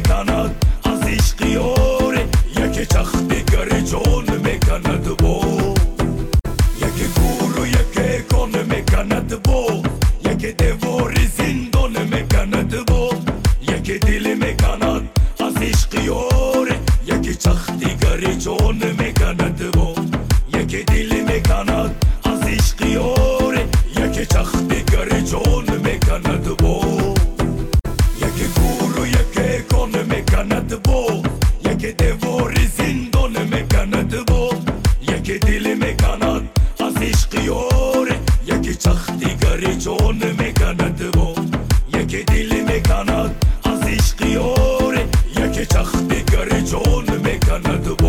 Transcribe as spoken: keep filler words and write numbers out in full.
میکند از عشق یاره، یکی چخ دیگر جان میکند با، یکی گور و یکی کان میکند با، یکی دیوار زندان میکند با، یکی دل میکند از عشق یاره، یکی چخ دیگر جان میکند با، یکی دل میکند از عشق یاره، یکی چخ دیگر جان میکند با، یکی گور و یکی کان میکند با، یکی دیوار زندان میکند با، یکی دل میکند از عشق یاره، یکی چخ دیگر جان میکند با، یکی دل میکند از عشق یاره، یکی چخ دیگر جان میکند.